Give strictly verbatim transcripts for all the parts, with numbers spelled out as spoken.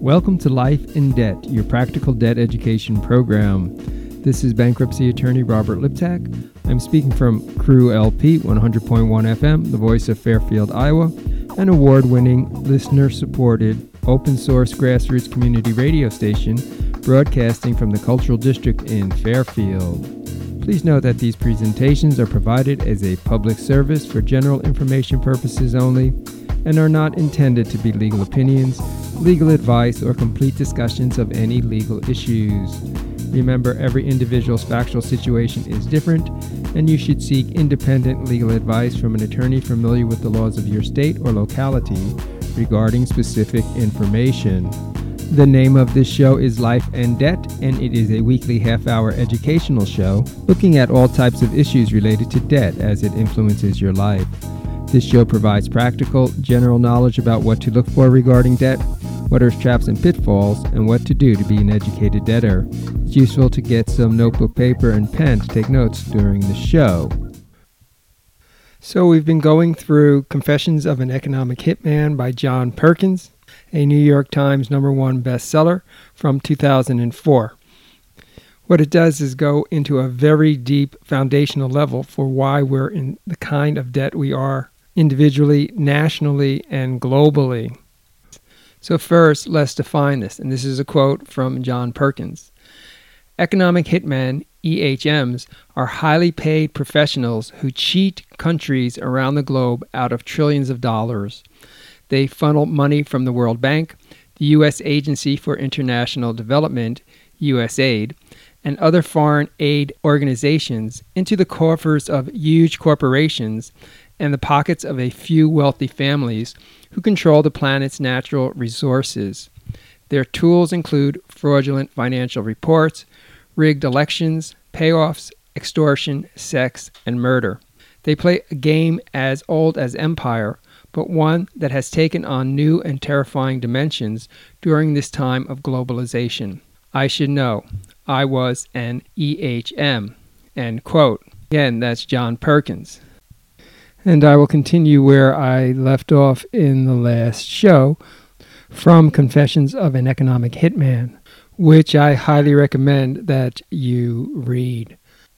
Welcome to Life in Debt, your practical debt education program. This is bankruptcy attorney Robert Liptak. I'm speaking from Crew L P one hundred point one F M, the voice of Fairfield, Iowa, an award-winning, listener-supported, open-source grassroots community radio station broadcasting from the Cultural District in Fairfield. Please note that these presentations are provided as a public service for general information purposes only and are not intended to be legal opinions, legal advice, or complete discussions of any legal issues. Remember, every individual's factual situation is different, and you should seek independent legal advice from an attorney familiar with the laws of your state or locality regarding specific information. The name of this show is Life and Debt, and it is a weekly half-hour educational show looking at all types of issues related to debt as it influences your life. This show provides practical, general knowledge about what to look for regarding debt, what are traps and pitfalls, and what to do to be an educated debtor. It's useful to get some notebook, paper, and pen to take notes during the show. So we've been going through Confessions of an Economic Hitman by John Perkins, a New York Times number one bestseller from two thousand four. What it does is go into a very deep foundational level for why we're in the kind of debt we are individually, nationally, and globally. So first, let's define this, and this is a quote from John Perkins. Economic hitmen, E H Ms, are highly paid professionals who cheat countries around the globe out of trillions of dollars. They funnel money from the World Bank, the U S Agency for International Development, U S A I D, and other foreign aid organizations into the coffers of huge corporations and the pockets of a few wealthy families who control the planet's natural resources. Their tools include fraudulent financial reports, rigged elections, payoffs, extortion, sex, and murder. They play a game as old as empire, but one that has taken on new and terrifying dimensions during this time of globalization. I should know. I was an E H M. End quote. Again, that's John Perkins. And I will continue where I left off in the last show from Confessions of an Economic Hitman, which I highly recommend that you read.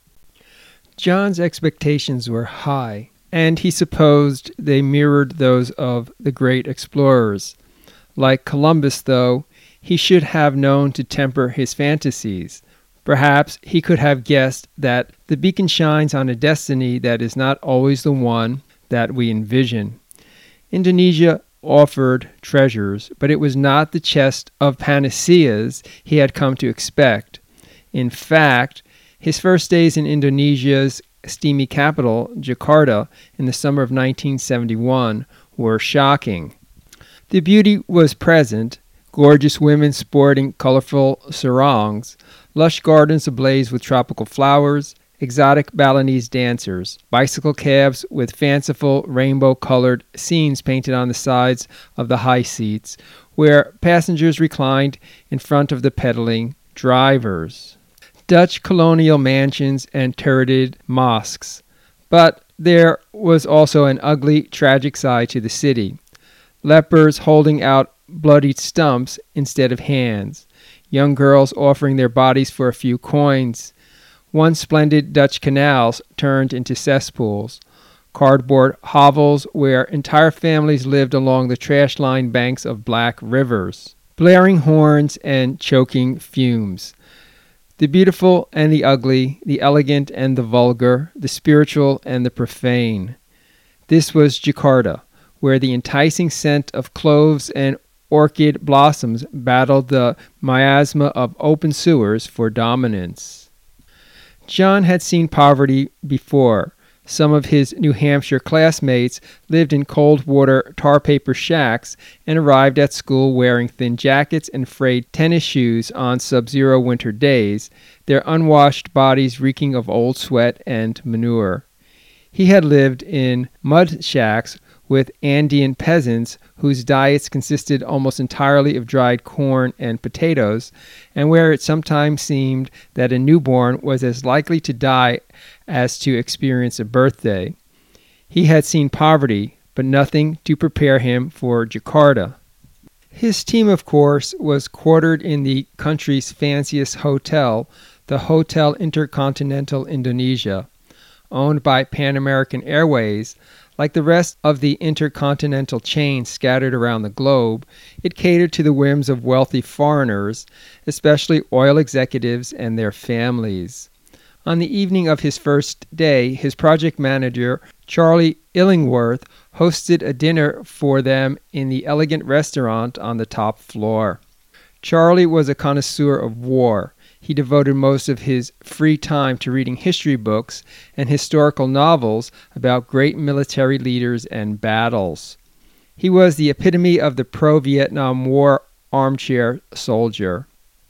John's expectations were high, and he supposed they mirrored those of the great explorers. Like Columbus, though, he should have known to temper his fantasies. Perhaps he could have guessed that the beacon shines on a destiny that is not always the one that we envision. Indonesia offered treasures, but it was not the chest of panaceas he had come to expect. In fact, his first days in Indonesia's steamy capital, Jakarta, in the summer of nineteen seventy-one were shocking. The beauty was present, gorgeous women sporting colorful sarongs, lush gardens ablaze with tropical flowers, exotic Balinese dancers, bicycle cabs with fanciful rainbow-colored scenes painted on the sides of the high seats, where passengers reclined in front of the pedaling drivers. Dutch colonial mansions and turreted mosques. But there was also an ugly, tragic side to the city. Lepers holding out bloodied stumps instead of hands. Young girls offering their bodies for a few coins. Once splendid Dutch canals turned into cesspools. Cardboard hovels where entire families lived along the trash-lined banks of black rivers. Blaring horns and choking fumes. The beautiful and the ugly, the elegant and the vulgar, the spiritual and the profane. This was Jakarta, where the enticing scent of cloves and orchid blossoms battled the miasma of open sewers for dominance. John had seen poverty before. Some of his New Hampshire classmates lived in cold-water tar-paper shacks and arrived at school wearing thin jackets and frayed tennis shoes on sub-zero winter days, their unwashed bodies reeking of old sweat and manure. He had lived in mud shacks with Andean peasants whose diets consisted almost entirely of dried corn and potatoes, and where it sometimes seemed that a newborn was as likely to die as to experience a birthday. He had seen poverty, but nothing to prepare him for Jakarta. His team, of course, was quartered in the country's fanciest hotel, the Hotel Intercontinental Indonesia. Owned by Pan American Airways, like the rest of the intercontinental chains scattered around the globe, it catered to the whims of wealthy foreigners, especially oil executives and their families. On the evening of his first day, his project manager, Charlie Illingworth, hosted a dinner for them in the elegant restaurant on the top floor. Charlie was a connoisseur of war. He devoted most of his free time to reading history books and historical novels about great military leaders and battles. He was the epitome of the pro-Vietnam War armchair soldier.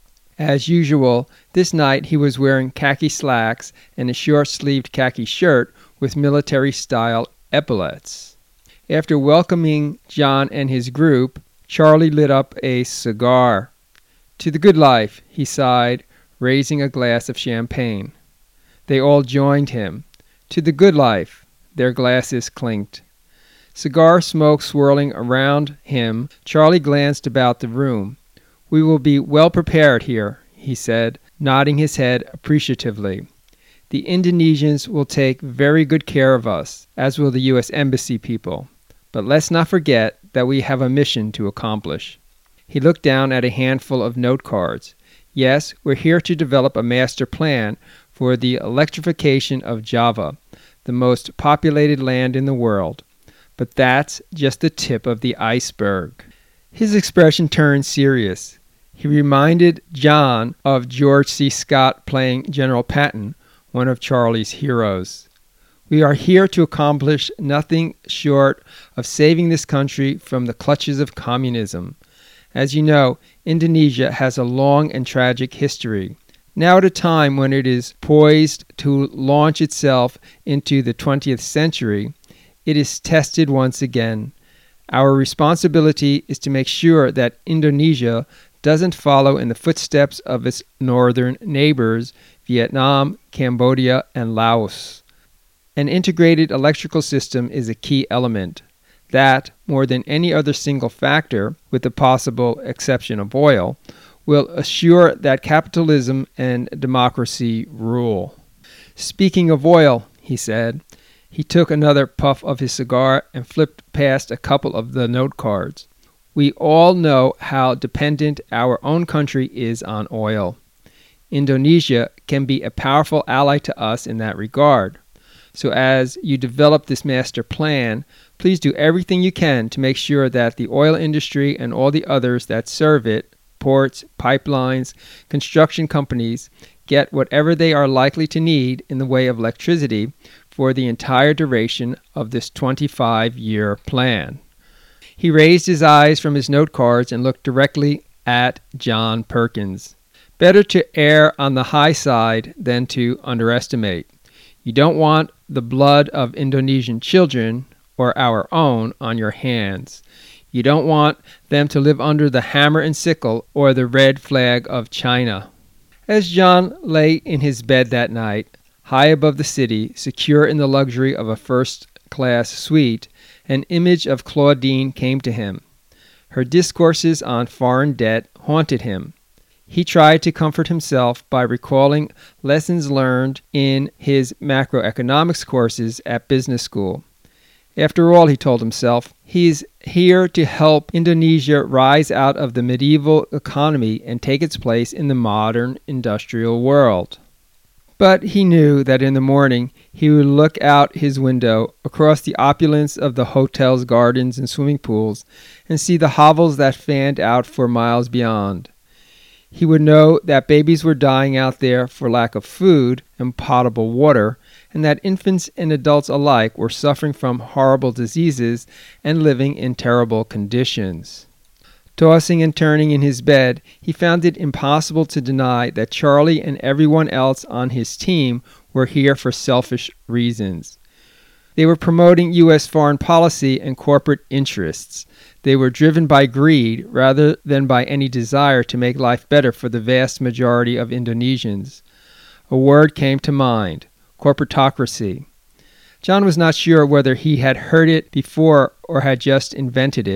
As usual, this night he was wearing khaki slacks and a short-sleeved khaki shirt with military-style epaulets. After welcoming John and his group, Charlie lit up a cigar. "To the good life," he sighed, raising a glass of champagne. They all joined him. "To the good life." Their glasses clinked. Cigar smoke swirling around him, Charlie glanced about the room. "We will be well prepared here," he said, nodding his head appreciatively. "The Indonesians will take very good care of us, as will the U S Embassy people. But let's not forget that we have a mission to accomplish." He looked down at a handful of note cards. "Yes, we're here to develop a master plan for the electrification of Java, the most populated land in the world. But that's just the tip of the iceberg." His expression turned serious. He reminded John of George C. Scott playing General Patton, one of Charlie's heroes. "We are here to accomplish nothing short of saving this country from the clutches of communism. As you know, Indonesia has a long and tragic history. Now at a time when it is poised to launch itself into the twentieth century, it is tested once again. Our responsibility is to make sure that Indonesia doesn't follow in the footsteps of its northern neighbors, Vietnam, Cambodia, and Laos. An integrated electrical system is a key element. That, more than any other single factor, with the possible exception of oil, will assure that capitalism and democracy rule." "Speaking of oil," he said. He took another puff of his cigar and flipped past a couple of the note cards. "We all know how dependent our own country is on oil. Indonesia can be a powerful ally to us in that regard. So as you develop this master plan, please do everything you can to make sure that the oil industry and all the others that serve it, ports, pipelines, construction companies, get whatever they are likely to need in the way of electricity for the entire duration of this twenty-five-year plan." He raised his eyes from his note cards and looked directly at John Perkins. "Better to err on the high side than to underestimate. You don't want the blood of Indonesian children, or our own, on your hands. You don't want them to live under the hammer and sickle or the red flag of China." As John lay in his bed that night, high above the city, secure in the luxury of a first-class suite, an image of Claudine came to him. Her discourses on foreign debt haunted him. He tried to comfort himself by recalling lessons learned in his macroeconomics courses at business school. After all, he told himself, he's here to help Indonesia rise out of the medieval economy and take its place in the modern industrial world. But he knew that in the morning he would look out his window across the opulence of the hotel's gardens and swimming pools and see the hovels that fanned out for miles beyond. He would know that babies were dying out there for lack of food and potable water, and that infants and adults alike were suffering from horrible diseases and living in terrible conditions. Tossing and turning in his bed, he found it impossible to deny that Charlie and everyone else on his team were here for selfish reasons. They were promoting U S foreign policy and corporate interests. They were driven by greed rather than by any desire to make life better for the vast majority of Indonesians. A word came to mind: corporatocracy. John was not sure whether he had heard it before or had just invented it,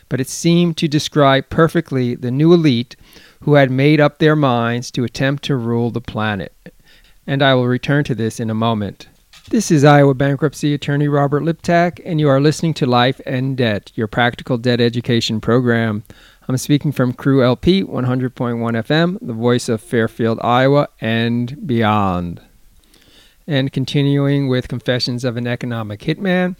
but it seemed to describe perfectly the new elite who had made up their minds to attempt to rule the planet. And I will return to this in a moment. This is Iowa bankruptcy attorney Robert Liptak, and you are listening to Life and Debt, your practical debt education program. I'm speaking from Crew L P one hundred point one F M, the voice of Fairfield, Iowa, and beyond. And continuing with Confessions of an Economic Hitman.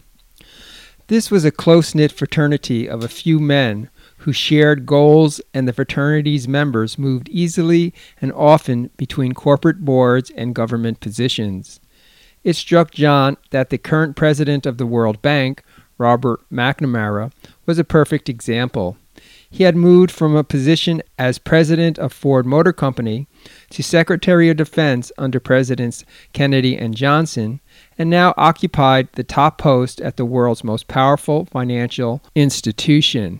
This was a close-knit fraternity of a few men who shared goals, and the fraternity's members moved easily and often between corporate boards and government positions. It struck John that the current president of the World Bank, Robert McNamara, was a perfect example. He had moved from a position as president of Ford Motor Company to Secretary of Defense under Presidents Kennedy and Johnson, and now occupied the top post at the world's most powerful financial institution.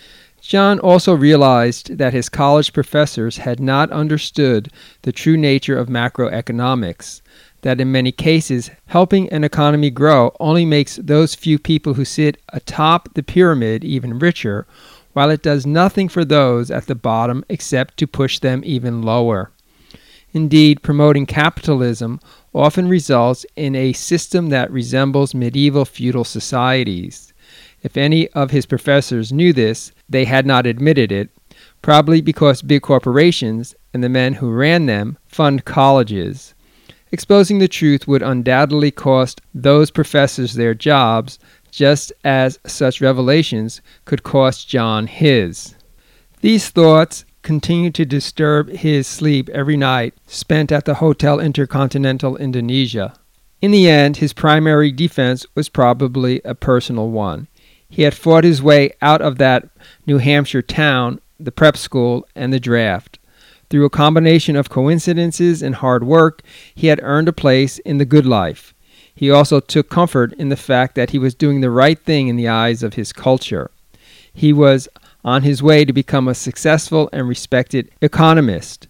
John also realized that his college professors had not understood the true nature of macroeconomics, that in many cases, helping an economy grow only makes those few people who sit atop the pyramid even richer, while it does nothing for those at the bottom except to push them even lower. Indeed, promoting capitalism often results in a system that resembles medieval feudal societies. If any of his professors knew this, they had not admitted it, probably because big corporations and the men who ran them fund colleges. Exposing the truth would undoubtedly cost those professors their jobs, just as such revelations could cost John his. These thoughts continued to disturb his sleep every night spent at the Hotel Intercontinental Indonesia. In the end, his primary defense was probably a personal one. He had fought his way out of that New Hampshire town, the prep school, and the draft. Through a combination of coincidences and hard work, he had earned a place in the good life. He also took comfort in the fact that he was doing the right thing in the eyes of his culture. He was on his way to become a successful and respected economist.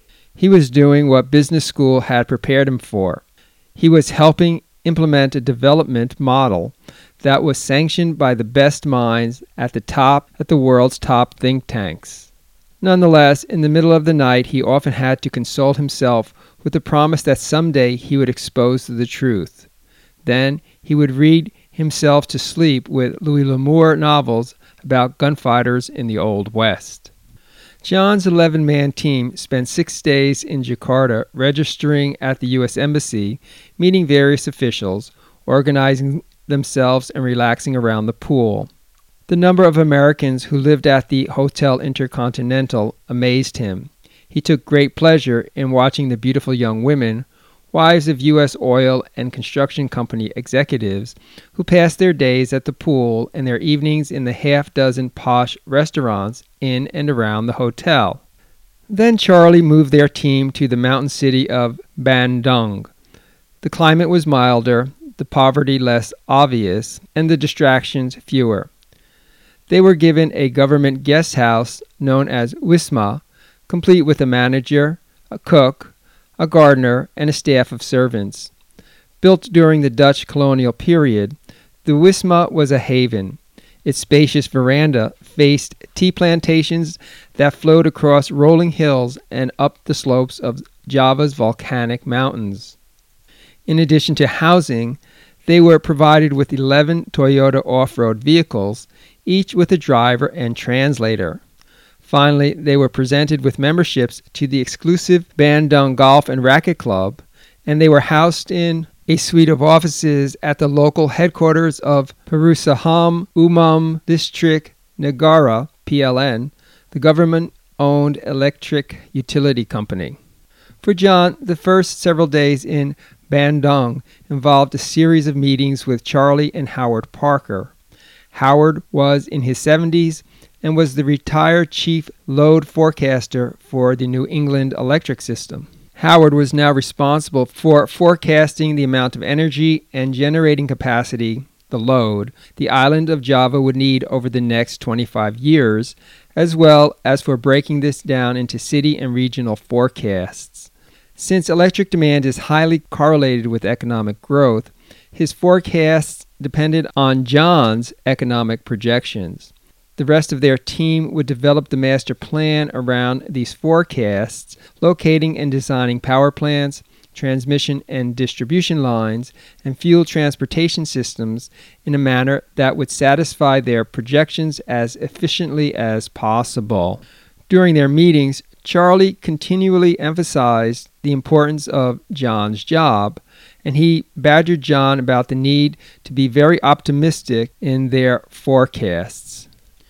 He was doing what business school had prepared him for. He was helping implement a development model that was sanctioned by the best minds at the top at the world's top think tanks. Nonetheless, in the middle of the night, he often had to console himself with the promise that someday he would expose the truth. Then he would read himself to sleep with Louis L'Amour novels about gunfighters in the Old West. John's eleven-man team spent six days in Jakarta registering at the U S Embassy, meeting various officials, organizing themselves, and relaxing around the pool. The number of Americans who lived at the Hotel Intercontinental amazed him. He took great pleasure in watching the beautiful young women, wives of U S oil and construction company executives, who passed their days at the pool and their evenings in the half-dozen posh restaurants in and around the hotel. Then Charlie moved their team to the mountain city of Bandung. The climate was milder, the poverty less obvious, and the distractions fewer. They were given a government guest house known as Wisma, complete with a manager, a cook, a gardener, and a staff of servants. Built during the Dutch colonial period, the Wisma was a haven. Its spacious veranda faced tea plantations that flowed across rolling hills and up the slopes of Java's volcanic mountains. In addition to housing, they were provided with eleven Toyota off-road vehicles, each with a driver and translator. Finally, they were presented with memberships to the exclusive Bandung Golf and Racquet Club, and they were housed in a suite of offices at the local headquarters of Perusahaan Umum Listrik Negara, P L N, the government-owned electric utility company. For John, the first several days in Bandung involved a series of meetings with Charlie and Howard Parker. Howard was in his seventies and was the retired chief load forecaster for the New England electric system. Howard was now responsible for forecasting the amount of energy and generating capacity, the load, the island of Java would need over the next twenty-five years, as well as for breaking this down into city and regional forecasts. Since electric demand is highly correlated with economic growth, his forecasts depended on John's economic projections. The rest of their team would develop the master plan around these forecasts, locating and designing power plants, transmission and distribution lines, and fuel transportation systems in a manner that would satisfy their projections as efficiently as possible. During their meetings, Charlie continually emphasized the importance of John's job, and he badgered John about the need to be very optimistic in their forecasts.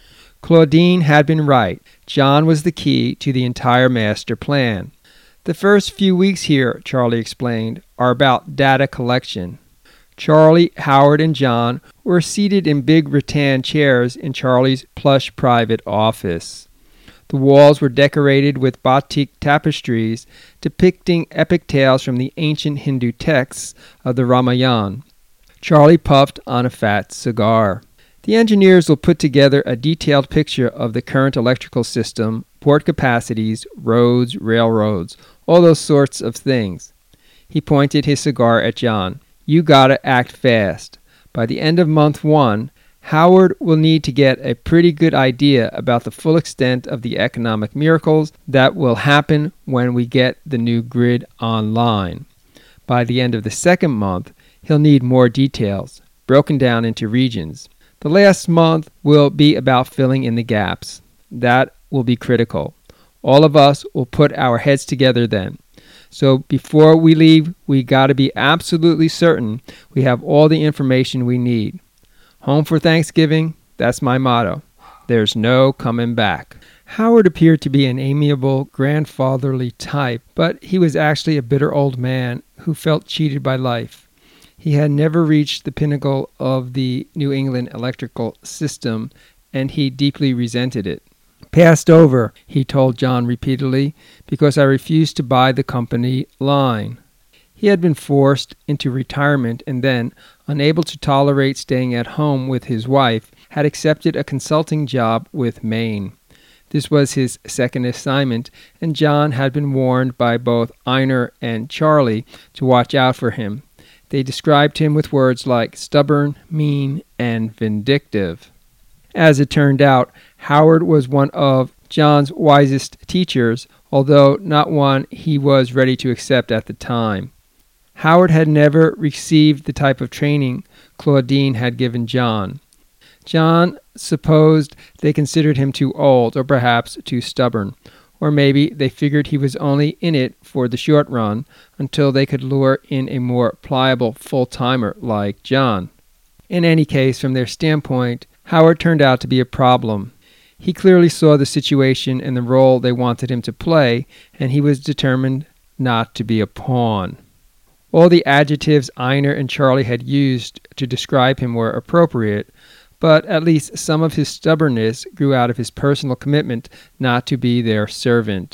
Claudine had been right. John was the key to the entire master plan. The first few weeks here, Charlie explained, are about data collection. Charlie, Howard, and John were seated in big rattan chairs in Charlie's plush private office. The walls were decorated with batik tapestries depicting epic tales from the ancient Hindu texts of the Ramayana. Charlie puffed on a fat cigar. The engineers will put together a detailed picture of the current electrical system, port capacities, roads, railroads, all those sorts of things. He pointed his cigar at John. You gotta act fast. By the end of month one, Howard will need to get a pretty good idea about the full extent of the economic miracles that will happen when we get the new grid online. By the end of the second month, he'll need more details, broken down into regions. The last month will be about filling in the gaps. That will be critical. All of us will put our heads together then. So before we leave, we got to be absolutely certain we have all the information we need. Home for Thanksgiving, that's my motto. There's no coming back. Howard appeared to be an amiable, grandfatherly type, but he was actually a bitter old man who felt cheated by life. He had never reached the pinnacle of the New England electrical system, and he deeply resented it. Passed over, he told John repeatedly, because I refused to buy the company line. He had been forced into retirement and then, unable to tolerate staying at home with his wife, had accepted a consulting job with Maine. This was his second assignment, and John had been warned by both Einar and Charlie to watch out for him. They described him with words like stubborn, mean, and vindictive. As it turned out, Howard was one of John's wisest teachers, although not one he was ready to accept at the time. Howard had never received the type of training Claudine had given John. John supposed they considered him too old, or perhaps too stubborn, or maybe they figured he was only in it for the short run until they could lure in a more pliable full-timer like John. In any case, from their standpoint, Howard turned out to be a problem. He clearly saw the situation and the role they wanted him to play, and he was determined not to be a pawn. All the adjectives Einar and Charlie had used to describe him were appropriate, but at least some of his stubbornness grew out of his personal commitment not to be their servant.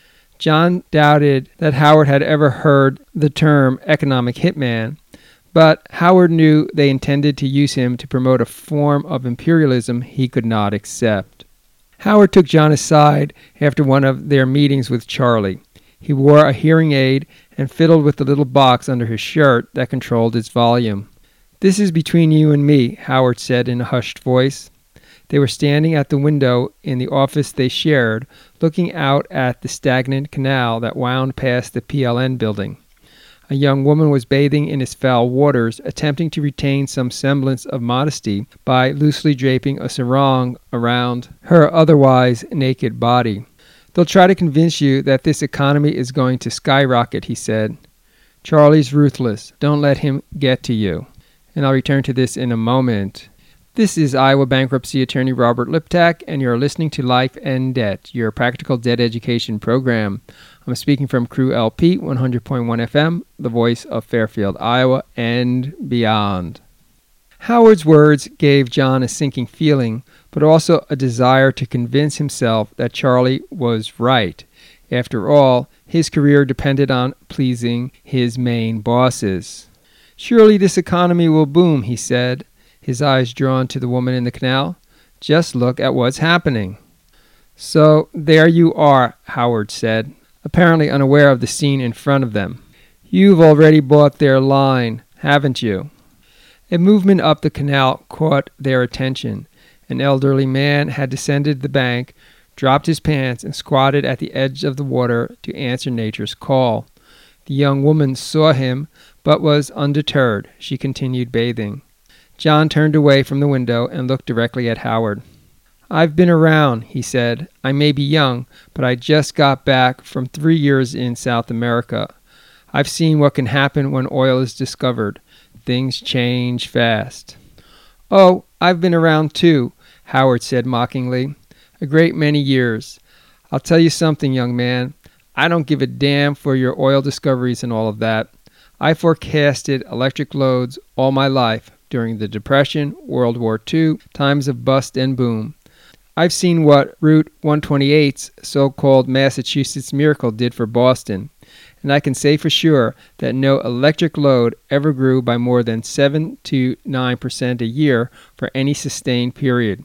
John doubted that Howard had ever heard the term economic hitman, but Howard knew they intended to use him to promote a form of imperialism he could not accept. Howard took John aside after one of their meetings with Charlie. He wore a hearing aid and fiddled with the little box under his shirt that controlled its volume. "This is between you and me," Howard said in a hushed voice. They were standing at the window in the office they shared, looking out at the stagnant canal that wound past the P L N building. A young woman was bathing in its foul waters, attempting to retain some semblance of modesty by loosely draping a sarong around her otherwise naked body. "They'll try to convince you that this economy is going to skyrocket," he said. "Charlie's ruthless. Don't let him get to you." And I'll return to this in a moment. This is Iowa bankruptcy attorney Robert Liptak, and you're listening to Life and Debt, your practical debt education program. I'm speaking from Crew L P, one hundred point one F M, the voice of Fairfield, Iowa, and beyond. Howard's words gave John a sinking feeling, but also a desire to convince himself that Charlie was right. After all, his career depended on pleasing his main bosses. "Surely this economy will boom," he said, his eyes drawn to the woman in the canal. "Just look at what's happening." "So there you are," Howard said, apparently unaware of the scene in front of them. "You've already bought their line, haven't you?" A movement up the canal caught their attention, An elderly man had descended the bank, dropped his pants, and squatted at the edge of the water to answer nature's call. The young woman saw him, but was undeterred. She continued bathing. John turned away from the window and looked directly at Howard. "I've been around," he said. "I may be young, but I just got back from three years in South America. I've seen what can happen when oil is discovered. Things change fast." "Oh, I've been around too," Howard said mockingly. "A great many years. I'll tell you something, young man. I don't give a damn for your oil discoveries and all of that. I forecasted electric loads all my life during the Depression, World War Two, times of bust and boom. I've seen what Route one twenty-eight's so-called Massachusetts Miracle did for Boston, and I can say for sure that no electric load ever grew by more than seven to nine percent a year for any sustained period.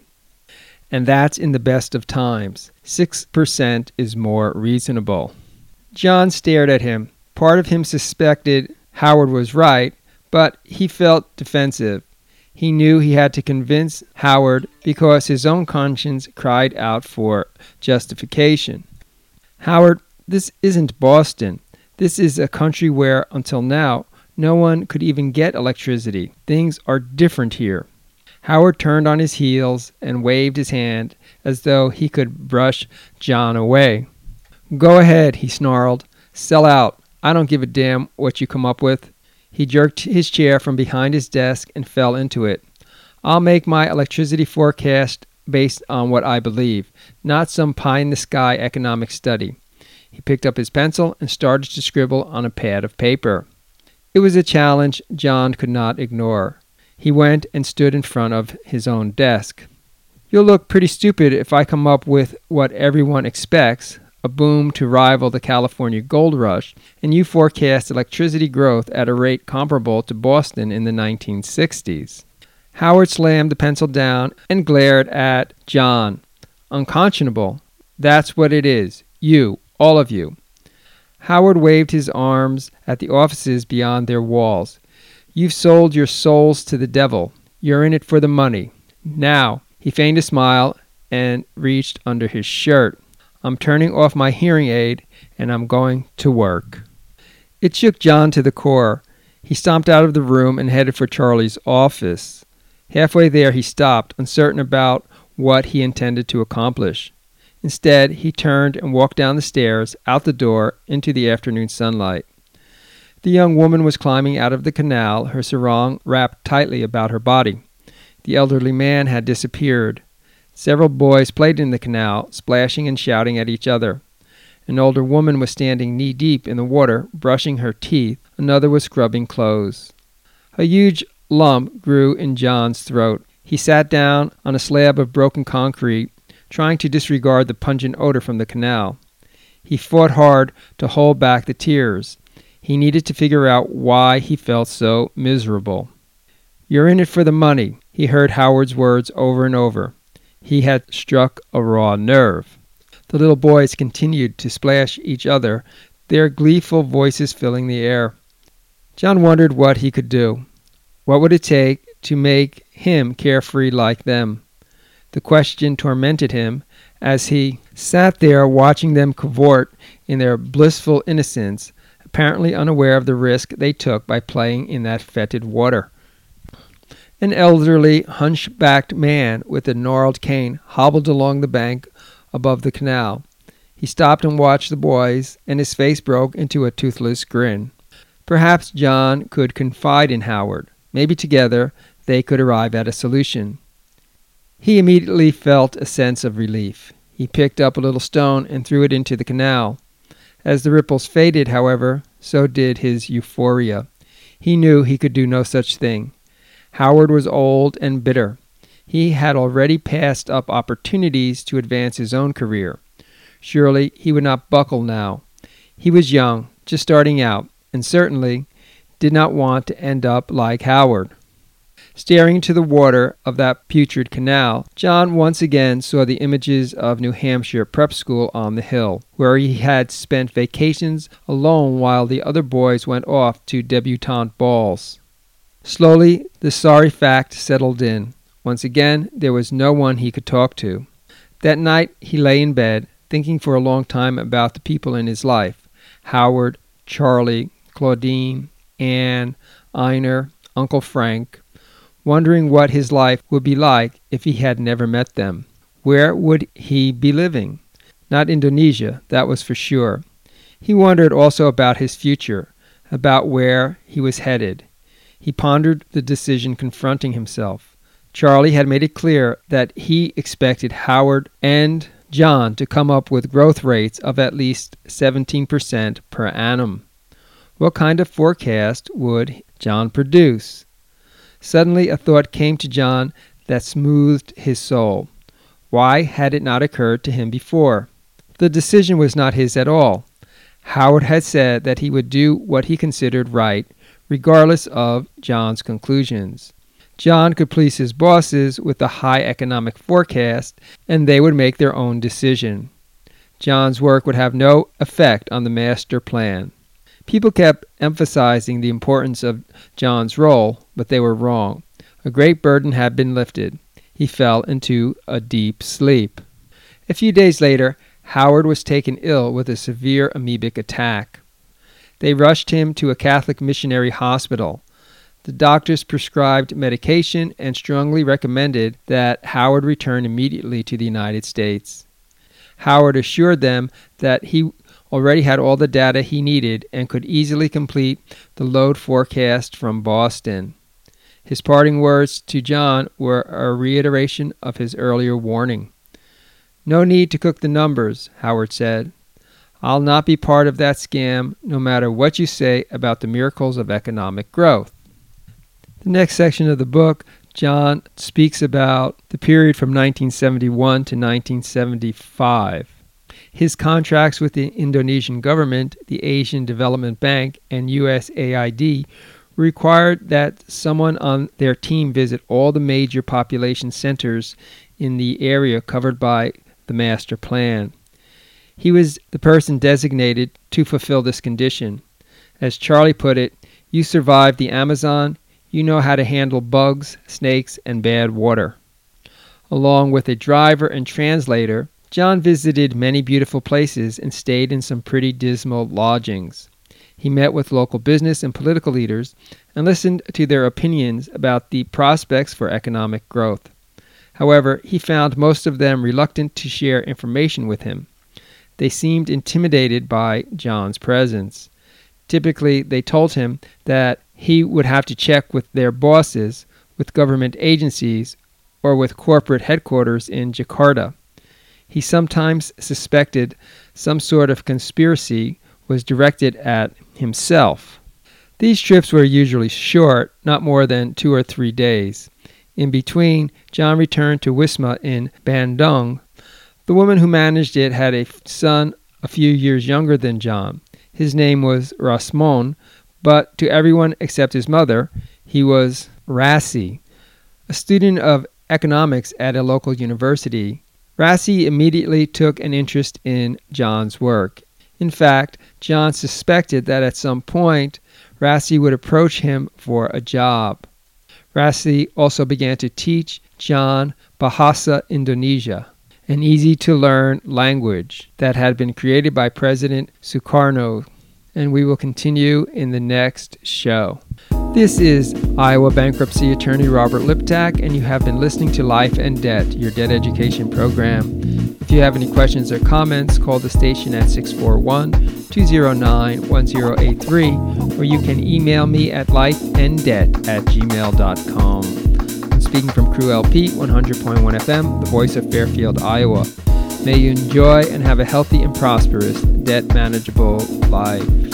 And that's in the best of times. six percent is more reasonable." John stared at him. Part of him suspected Howard was right, but he felt defensive. He knew he had to convince Howard because his own conscience cried out for justification. "Howard, this isn't Boston. This is a country where, until now, no one could even get electricity. Things are different here." Howard turned on his heels and waved his hand as though he could brush John away. "Go ahead," he snarled. "Sell out. I don't give a damn what you come up with." He jerked his chair from behind his desk and fell into it. "I'll make my electricity forecast based on what I believe, not some pie-in-the-sky economic study." He picked up his pencil and started to scribble on a pad of paper. It was a challenge John could not ignore. He went and stood in front of his own desk. "You'll look pretty stupid if I come up with what everyone expects, a boom to rival the California gold rush, and you forecast electricity growth at a rate comparable to Boston in the nineteen sixties. Howard slammed the pencil down and glared at John. "Unconscionable. That's what it is. You, all of you." Howard waved his arms at the offices beyond their walls. "You've sold your souls to the devil. You're in it for the money. Now," he feigned a smile and reached under his shirt, "I'm turning off my hearing aid and I'm going to work." It shook John to the core. He stomped out of the room and headed for Charlie's office. Halfway there he stopped, uncertain about what he intended to accomplish. Instead, he turned and walked down the stairs, out the door, into the afternoon sunlight. The young woman was climbing out of the canal, her sarong wrapped tightly about her body. The elderly man had disappeared. Several boys played in the canal, splashing and shouting at each other. An older woman was standing knee-deep in the water, brushing her teeth. Another was scrubbing clothes. A huge lump grew in John's throat. He sat down on a slab of broken concrete, trying to disregard the pungent odor from the canal. He fought hard to hold back the tears. He needed to figure out why he felt so miserable. "You're in it for the money," he heard Howard's words over and over. He had struck a raw nerve. The little boys continued to splash each other, their gleeful voices filling the air. John wondered what he could do. What would it take to make him carefree like them? The question tormented him as he sat there watching them cavort in their blissful innocence, apparently unaware of the risk they took by playing in that fetid water. An elderly, hunchbacked man with a gnarled cane hobbled along the bank above the canal. He stopped and watched the boys, and his face broke into a toothless grin. Perhaps John could confide in Howard. Maybe together they could arrive at a solution. He immediately felt a sense of relief. He picked up a little stone and threw it into the canal. As the ripples faded, however, so did his euphoria. He knew he could do no such thing. Howard was old and bitter. He had already passed up opportunities to advance his own career. Surely he would not buckle now. He was young, just starting out, and certainly did not want to end up like Howard. Staring into the water of that putrid canal, John once again saw the images of New Hampshire prep school on the hill, where he had spent vacations alone while the other boys went off to debutante balls. Slowly, the sorry fact settled in. Once again, there was no one he could talk to. That night, he lay in bed, thinking for a long time about the people in his life: Howard, Charlie, Claudine, Anne, Einar, Uncle Frank, wondering what his life would be like if he had never met them. Where would he be living? Not Indonesia, that was for sure. He wondered also about his future, about where he was headed. He pondered the decision confronting himself. Charlie had made it clear that he expected Howard and John to come up with growth rates of at least seventeen percent per annum. What kind of forecast would John produce? Suddenly a thought came to John that smoothed his soul. Why had it not occurred to him before? The decision was not his at all. Howard had said that he would do what he considered right, regardless of John's conclusions. John could please his bosses with a high economic forecast, and they would make their own decision. John's work would have no effect on the master plan. People kept emphasizing the importance of John's role, but they were wrong. A great burden had been lifted. He fell into a deep sleep. A few days later, Howard was taken ill with a severe amoebic attack. They rushed him to a Catholic missionary hospital. The doctors prescribed medication and strongly recommended that Howard return immediately to the United States. Howard assured them that he already had all the data he needed and could easily complete the load forecast from Boston. His parting words to John were a reiteration of his earlier warning. "No need to cook the numbers," Howard said. "I'll not be part of that scam, no matter what you say about the miracles of economic growth." The next section of the book, John speaks about the period from nineteen seventy-one to nineteen seventy-five. His contracts with the Indonesian government, the Asian Development Bank, and U S A I D required that someone on their team visit all the major population centers in the area covered by the master plan. He was the person designated to fulfill this condition. As Charlie put it, "You survived the Amazon, you know how to handle bugs, snakes, and bad water." Along with a driver and translator, John visited many beautiful places and stayed in some pretty dismal lodgings. He met with local business and political leaders and listened to their opinions about the prospects for economic growth. However, he found most of them reluctant to share information with him. They seemed intimidated by John's presence. Typically, they told him that he would have to check with their bosses, with government agencies, or with corporate headquarters in Jakarta. He sometimes suspected some sort of conspiracy was directed at himself. These trips were usually short, not more than two or three days. In between, John returned to Wisma in Bandung. The woman who managed it had a son a few years younger than John. His name was Rasmon, but to everyone except his mother, he was Rassi, a student of economics at a local university. Rassi immediately took an interest in John's work. In fact, John suspected that at some point, Rassi would approach him for a job. Rassi also began to teach John Bahasa Indonesia, an easy-to-learn language that had been created by President Sukarno, and we will continue in the next show. This is Iowa bankruptcy attorney Robert Liptak, and you have been listening to Life and Debt, your debt education program. If you have any questions or comments, call the station at six four one, two zero nine, one zero eight three, or you can email me at lifeanddebt at gmail dot com. I'm speaking from Crew L P, one hundred point one F M, the voice of Fairfield, Iowa. May you enjoy and have a healthy and prosperous, debt manageable life.